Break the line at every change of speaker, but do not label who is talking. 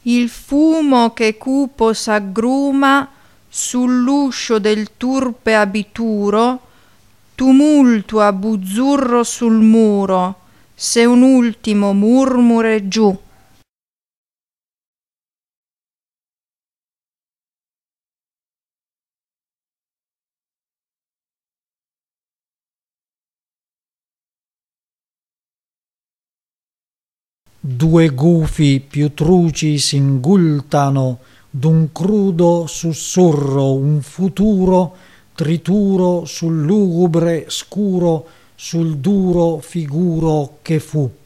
Il fumo che cupo s'aggruma sull'uscio del turpe abituro, tumultua buzzurro sul muro, se un ultimo murmure giù.
Due gufi più truci s'ingultano d'un crudo sussurro, un futuro trituro sul lugubre scuro, sul duro figuro che fu.